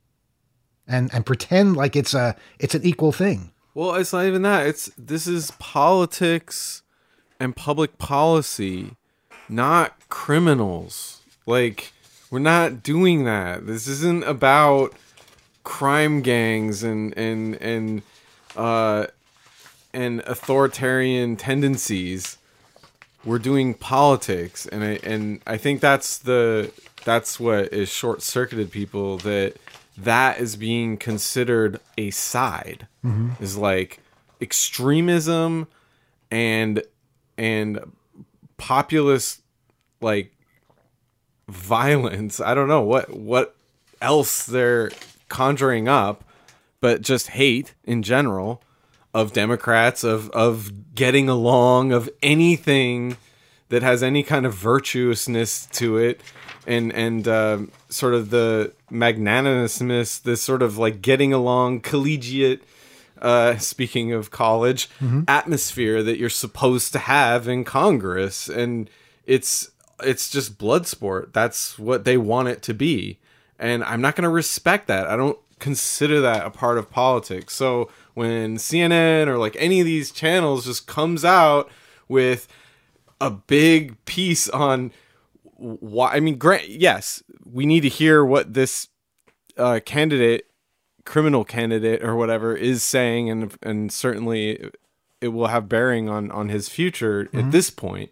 And and pretend like it's a it's an equal thing. Well, it's not even that. It's this is politics and public policy, not criminals. Like, we're not doing that. This isn't about crime gangs and and and uh and authoritarian tendencies. We're doing politics, and I and I think that's the that's what is short-circuited people, that that is being considered a side. Mm-hmm. Is like extremism and and populist like violence. I don't know what what else they're conjuring up, but just hate in general of Democrats, of of getting along, of anything that has any kind of virtuousness to it, and and um, sort of the magnanimousness, this sort of like getting along, collegiate, uh, speaking of college, mm-hmm. atmosphere that you're supposed to have in Congress. And it's it's just blood sport. That's what they want it to be. And I'm not going to respect that. I don't consider that a part of politics. So when C N N or like any of these channels just comes out with a big piece on why, I mean, grant, yes, we need to hear what this uh, candidate, criminal candidate or whatever, is saying, and and certainly it will have bearing on, on his future mm-hmm. at this point.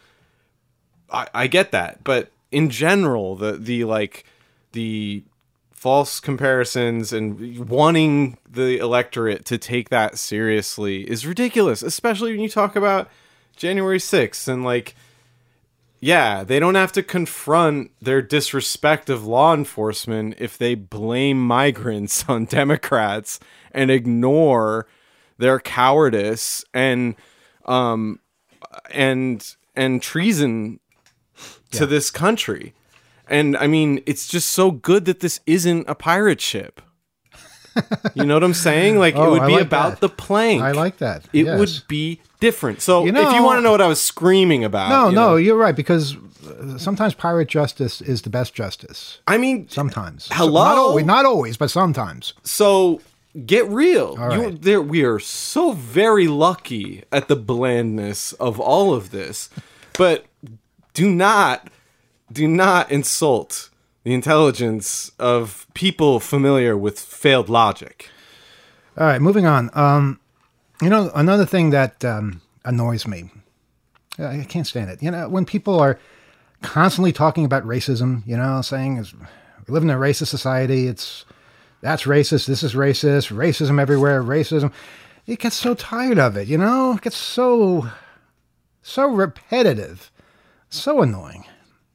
I, I get that, but in general, the the like the false comparisons and wanting the electorate to take that seriously is ridiculous, especially when you talk about January sixth and like, yeah, they don't have to confront their disrespect of law enforcement if they blame migrants on Democrats and ignore their cowardice and um and and treason to yeah. this country. And I mean, it's just so good that this isn't a pirate ship. You know what I'm saying? Like, oh, it would I be like about that. the plank. I like that. It yes. would be different. So you know, if you want to know what I was screaming about. No, you no, know, you're right. Because sometimes pirate justice is the best justice. I mean, sometimes. Hello? So not, always, not always, but sometimes. So get real. All right. You, there, we are so very lucky at the blandness of all of this. But do not, do not insult the intelligence of people familiar with failed logic. All right, moving on. Um, You know, another thing that um, annoys me, I can't stand it. You know, when people are constantly talking about racism, you know, saying is we live in a racist society. It's that's racist. This is racist. Racism everywhere. Racism. It gets so tired of it. You know, it gets so so repetitive, so annoying.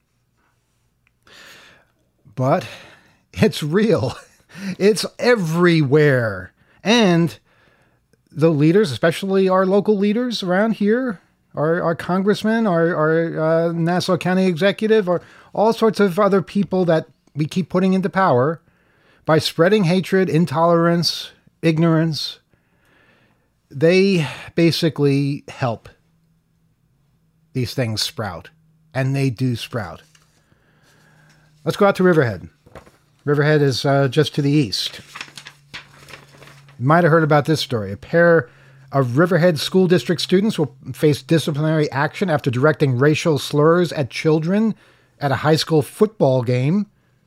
But it's real. It's everywhere, and the leaders, especially our local leaders around here, our, our congressmen, our, our uh, Nassau County executive, or all sorts of other people that we keep putting into power by spreading hatred, intolerance, ignorance. They basically help these things sprout, and they do sprout. Let's go out to Riverhead. Riverhead is uh, just to the east. You might have heard about this story. A pair of Riverhead School District students will face disciplinary action after directing racial slurs at children at a high school football game.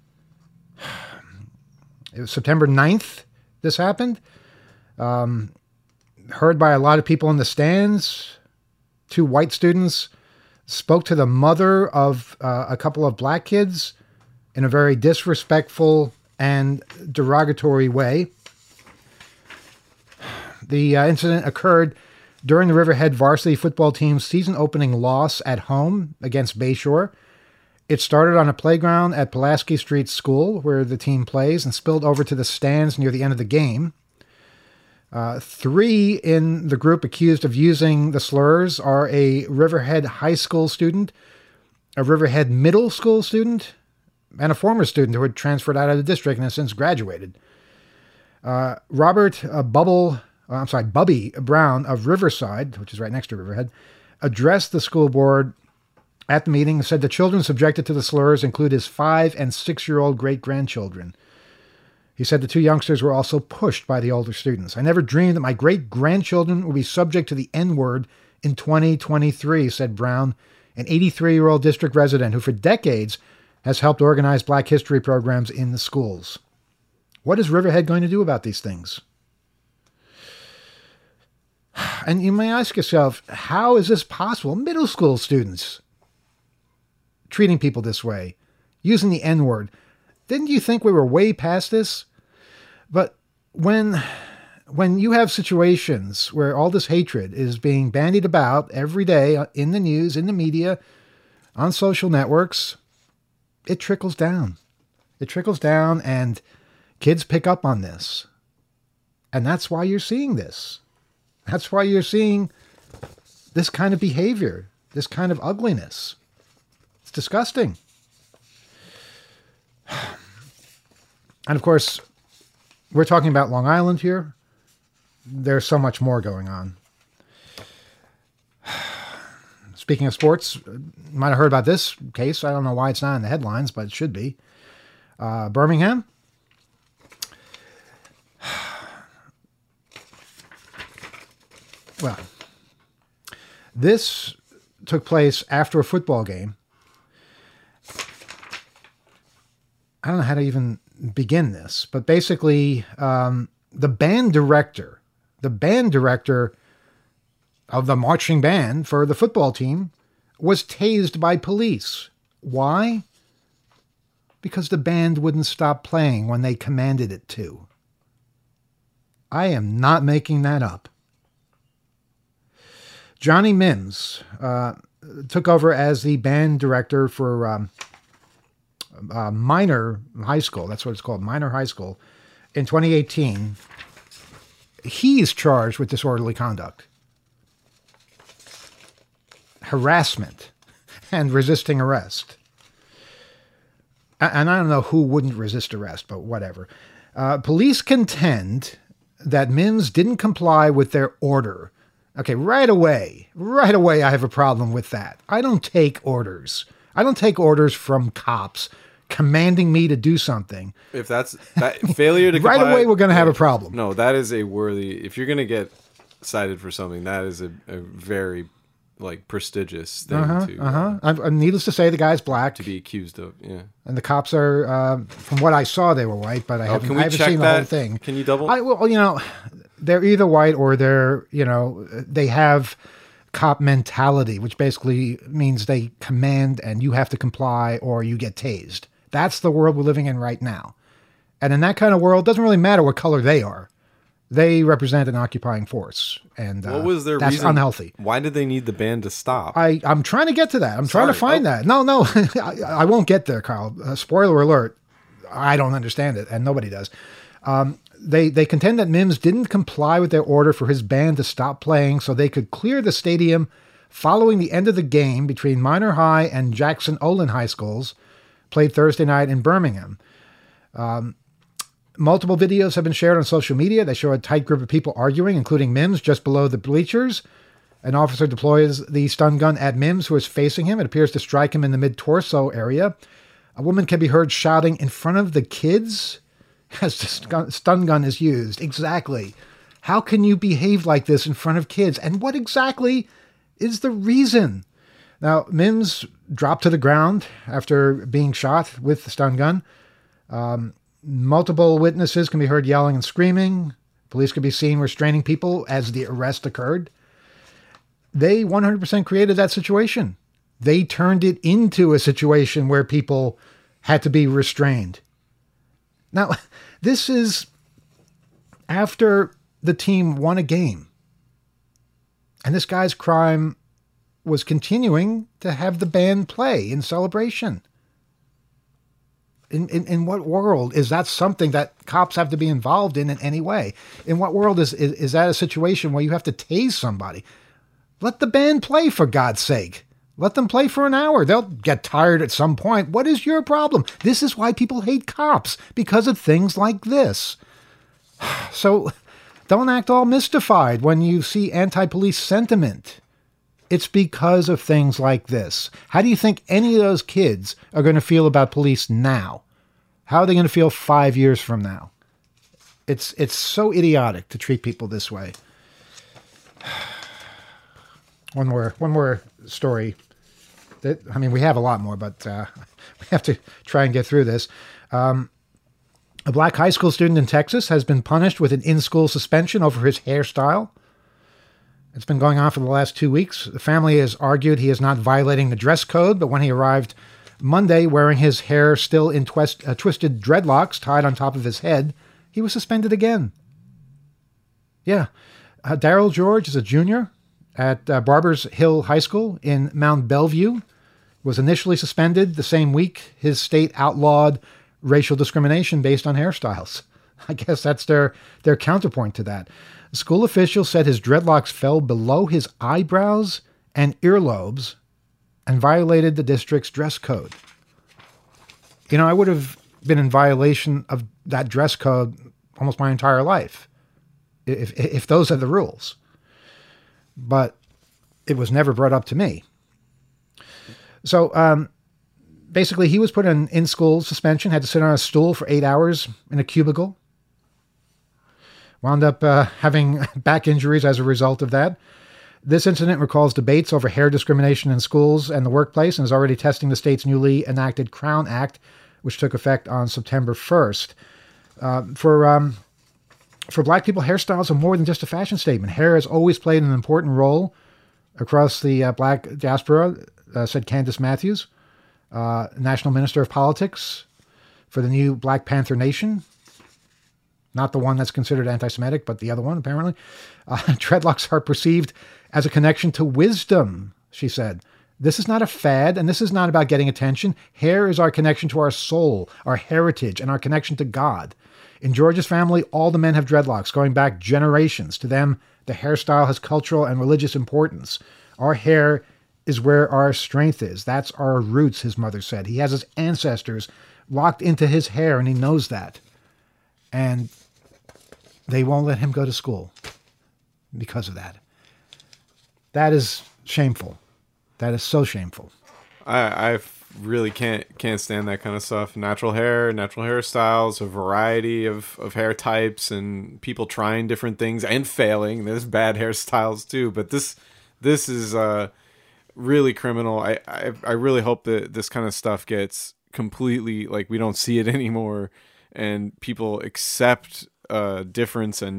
It was September ninth this happened. Um, heard by a lot of people in the stands. Two white students spoke to the mother of uh, a couple of black kids in a very disrespectful and derogatory way. The uh, incident occurred during the Riverhead varsity football team's season-opening loss at home against Bayshore. It started on a playground at Pulaski Street School, where the team plays, and spilled over to the stands near the end of the game. Uh, three in the group accused of using the slurs are a Riverhead High School student, a Riverhead Middle School student, and a former student who had transferred out of the district and has since graduated. Uh, Robert uh, Bubble... I'm sorry, Bubby Brown of Riverside, which is right next to Riverhead, addressed the school board at the meeting and said the children subjected to the slurs include his five and six-year-old great-grandchildren. He said the two youngsters were also pushed by the older students. I never dreamed that my great-grandchildren would be subject to the N-word in twenty twenty-three, said Brown, an eighty-three-year-old district resident who for decades has helped organize Black history programs in the schools. What is Riverhead going to do about these things? And you may ask yourself, how is this possible? Middle school students treating people this way, using the N-word. Didn't you think we were way past this? But when, when you have situations where all this hatred is being bandied about every day in the news, in the media, on social networks, it trickles down. It trickles down and kids pick up on this. And that's why you're seeing this. That's why you're seeing this kind of behavior, this kind of ugliness. It's disgusting. And of course, we're talking about Long Island here. There's so much more going on. Speaking of sports, you might have heard about this case. I don't know why it's not in the headlines, but it should be. Uh, Birmingham. Well, this took place after a football game. I don't know how to even begin this, but basically, um, the band director, the band director of the marching band for the football team was tased by police. Why? Because the band wouldn't stop playing when they commanded it to. I am not making that up. Johnny Mims uh, took over as the band director for um, uh, Minor High School. That's what it's called, Minor High School, in twenty eighteen. He's charged with disorderly conduct, harassment, and resisting arrest. And I don't know who wouldn't resist arrest, but whatever. Uh, police contend that Mims didn't comply with their order. Okay, right away, right away I have a problem with that. I don't take orders. I don't take orders from cops commanding me to do something. If that's that failure to right comply, away, we're going to have a problem. No, that is a worthy. If you're going to get cited for something, that is a, a very like prestigious thing uh-huh, to. Uh-huh. I'm, I'm needless to say, the guy's black to be accused of. Yeah, and the cops are, uh, from what I saw, they were white, but I oh, haven't, can we I haven't check seen that? the whole thing. Can you double? I, well, you know, they're either white or they're, you know, they have cop mentality, which basically means they command and you have to comply or you get tased. That's the world we're living in right now. And in that kind of world, it doesn't really matter what color they are. They represent an occupying force. And uh, what was their that's reason? Unhealthy. Why did they need the band to stop? I, I'm trying to get to that. I'm Sorry. trying to find Oh. that. No, no, I, I won't get there, Carl. Uh, spoiler alert. I don't understand it, and nobody does. Um, they, they contend that Mims didn't comply with their order for his band to stop playing so they could clear the stadium following the end of the game between Minor High and Jackson Olin High Schools, played Thursday night in Birmingham. Um, multiple videos have been shared on social media. They show a tight group of people arguing, including Mims, just below the bleachers. An officer deploys the stun gun at Mims, who is facing him. It appears to strike him in the mid-torso area. A woman can be heard shouting in front of the kids as the stun gun is used. Exactly. How can you behave like this in front of kids? And what exactly is the reason? Now, Mims dropped to the ground after being shot with the stun gun. Um, multiple witnesses can be heard yelling and screaming. Police could be seen restraining people as the arrest occurred. They one hundred percent created that situation. They turned it into a situation where people had to be restrained. Now, this is after the team won a game. And this guy's crime was continuing to have the band play in celebration. In, in in what world is that something that cops have to be involved in in any way? In what world is, is, is that a situation where you have to tase somebody? Let the band play, for God's sake. Let them play for an hour. They'll get tired at some point. What is your problem? This is why people hate cops, because of things like this. So don't act all mystified when you see anti-police sentiment. It's because of things like this. How do you think any of those kids are going to feel about police now? How are they going to feel five years from now? It's it's so idiotic to treat people this way. One more one more story. That, I mean, we have a lot more, but uh, we have to try and get through this. Um, a black high school student in Texas has been punished with an in-school suspension over his hairstyle. It's been going on for the last two weeks. The family has argued he is not violating the dress code, but when he arrived Monday wearing his hair still in twist, uh, twisted dreadlocks tied on top of his head, he was suspended again. Yeah. Uh, Daryl George is a junior at uh, Barbers Hill High School in Mount Bellevue. Was initially suspended the same week his state outlawed racial discrimination based on hairstyles. I guess that's their, their counterpoint to that. School officials said his dreadlocks fell below his eyebrows and earlobes and violated the district's dress code. You know, I would have been in violation of that dress code almost my entire life, if if those are the rules. But it was never brought up to me. So um, basically, he was put in in-school suspension, had to sit on a stool for eight hours in a cubicle. Wound up uh, having back injuries as a result of that. This incident recalls debates over hair discrimination in schools and the workplace and is already testing the state's newly enacted Crown Act, which took effect on September first. Uh, for um, for black people, hairstyles are more than just a fashion statement. Hair has always played an important role across the uh, black diaspora, uh, said Candace Matthews, uh, National Minister of Politics for the new Black Panther Nation. Not the one that's considered anti-Semitic, but the other one, apparently. Uh, dreadlocks are perceived as a connection to wisdom, she said. This is not a fad, and this is not about getting attention. Hair is our connection to our soul, our heritage, and our connection to God. In George's family, all the men have dreadlocks, going back generations. To them, the hairstyle has cultural and religious importance. Our hair is where our strength is. That's our roots, his mother said. He has his ancestors locked into his hair, and he knows that. And they won't let him go to school because of that. That is shameful. That is so shameful. I I really can't can't stand that kind of stuff. Natural hair, natural hairstyles, a variety of, of hair types, and people trying different things and failing. There's bad hairstyles too, but this this is uh, really criminal. I, I I really hope that this kind of stuff gets completely, like, we don't see it anymore, and people accept uh, difference and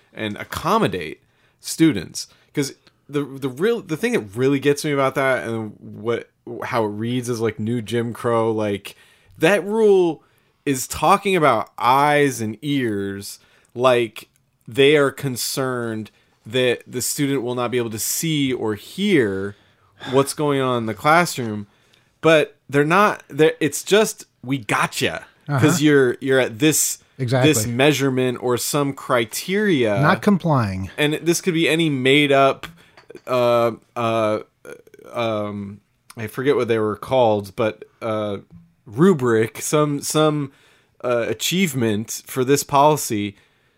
and accommodate students. Because the the real the thing that really gets me about that, and what how it reads as like new Jim Crow, like that rule is talking about eyes and ears, like they are concerned that the student will not be able to see or hear what's going on in the classroom, but they're not. They're, it's just we gotcha because uh-huh. you're you're at this exactly. this measurement or some criteria, not complying, and this could be any made up. Uh, uh, um, I forget what they were called, but uh, rubric, some some uh, achievement for this policy,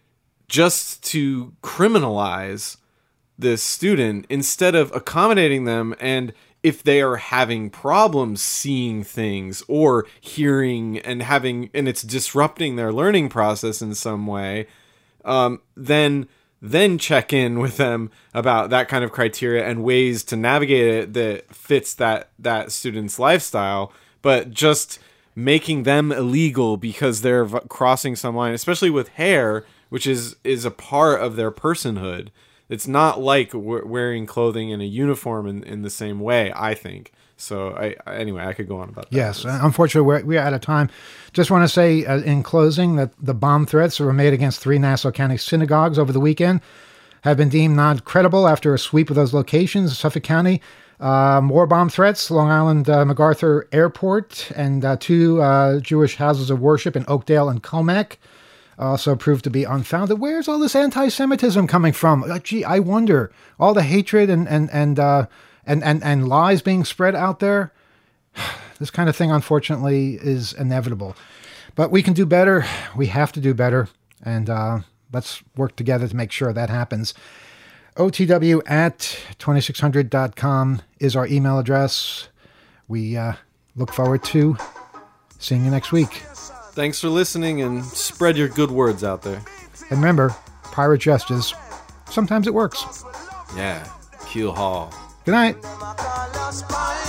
just to criminalize this student instead of accommodating them. And if they are having problems seeing things or hearing and having, and it's disrupting their learning process in some way, um, then then check in with them about that kind of criteria and ways to navigate it that fits that that student's lifestyle. But just making them illegal because they're v- crossing some line, especially with hair, which is is a part of their personhood. It's not like w- wearing clothing in a uniform in, in the same way, I think. So I, I anyway, I could go on about that. Yes, unfortunately, we're, we're out of time. Just want to say uh, in closing that the bomb threats that were made against three Nassau County synagogues over the weekend have been deemed non-credible after a sweep of those locations. Suffolk County, uh, more bomb threats, Long Island uh, MacArthur Airport, and uh, two uh, Jewish houses of worship in Oakdale and Comac also proved to be unfounded. Where's all this anti-Semitism coming from? Uh, gee, I wonder. All the hatred and and and uh, and, and and lies being spread out there. This kind of thing, unfortunately, is inevitable. But we can do better. We have to do better. And uh, let's work together to make sure that happens. O T W at twenty-six hundred dot com is our email address. We uh, look forward to seeing you next week. Thanks for listening, and spread your good words out there. And remember, pirate justice, sometimes it works. Yeah, Keel Hall. Good night. Them a call us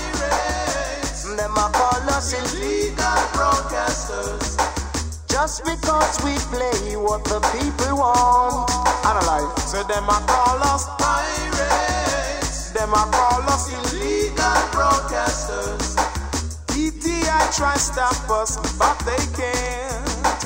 pirates. Them a call us illegal broadcasters. Just because we play what the people want. Analyze. So them a call us pirates. Them a call us illegal broadcasters. P T I try stop us, but they can't.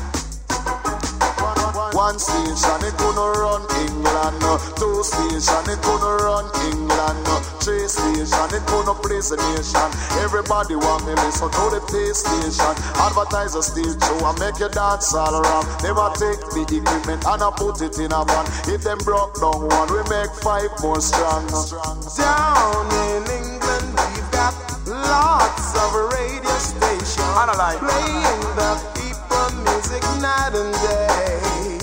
One station, it gonna run England. Two station, it gonna run England. Three station, it gonna praise the nation. Everybody want me listen to the PlayStation. Advertisers steal show and make you dance all around. They want take the equipment and I put it in a van. If them broke down one, we make five more strong. Down in England, we've got lots of radio stations playing the people music night and day.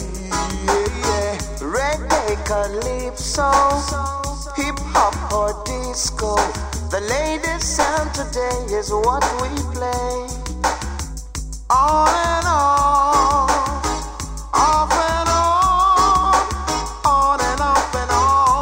Reggae, calypso, hip-hop or disco. The latest sound today is what we play. On and on, off and on, on and off and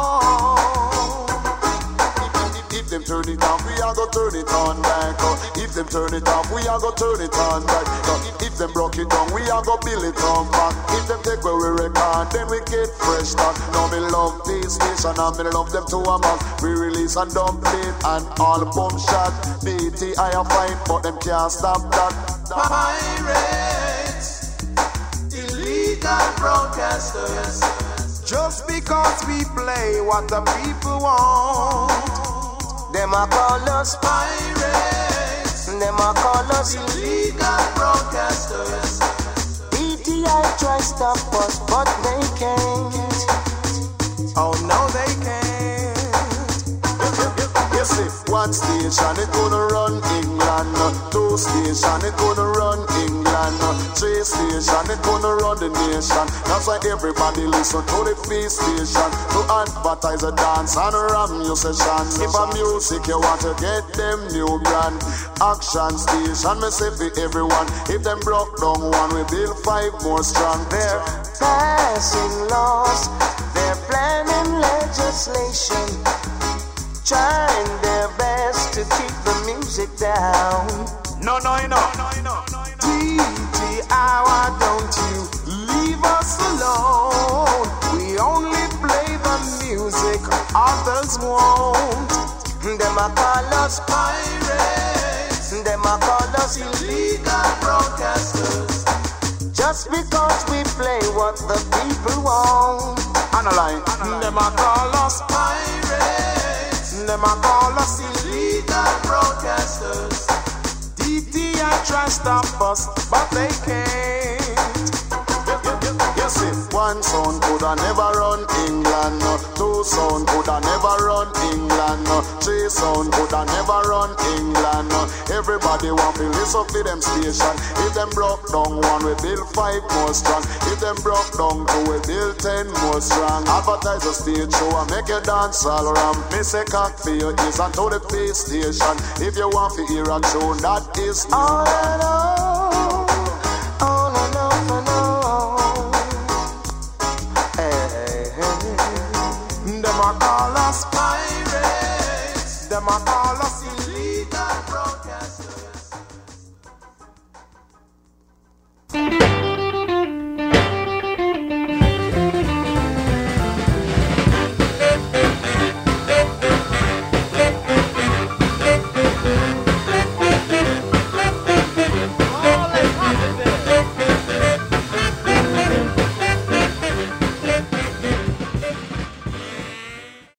on. If, if, if them turn it off, we are gonna turn it on back. If them turn it off, we are gonna turn it on back. If, if them broke it down, we are gonna build it on back. If them take where we record, then we get fresh start. Now me love this station and me love them to a man. We release and dump it and all boom shot. B T I are fine, but them can't stop that. Pirates, illegal broadcasters. Just because we play what the people want. Them a call us pirates. Them a call us illegal broadcasters. P T I try stop us, but they can't. Oh no, they can't. You see, one station it gonna run England. Two station it gonna run England. Three station it gonna run the nation. That's why everybody listen to the P station to advertise a dance and ram your session. If a music you want to get them new brand. Action station, me say for everyone. If them broke down one, we build five more strong. They're passing laws, they're planning legislation, trying their best to keep the music down. No, no, no, no, no, no. D T I, why don't you leave us alone? We others won't. Them a call us pirates, them a call us illegal broadcasters. Just because we play what the people want. Analyze. Them a call us pirates, them a call us illegal broadcasters. D T I try stop us, but they can't. You see, one sound coulda never run England, no. Two sound coulda never run England, no. Three sound coulda never run England, no. Everybody want to listen to them station. If them broke down one, we build five more strong. If them broke down two, we build ten more strong. Advertise a stage show and make you dance all around. Me say cock for your ears and to the pay station. If you want to hear a tune, that is all I know. All I know, I know. Them a call us pirates, them a call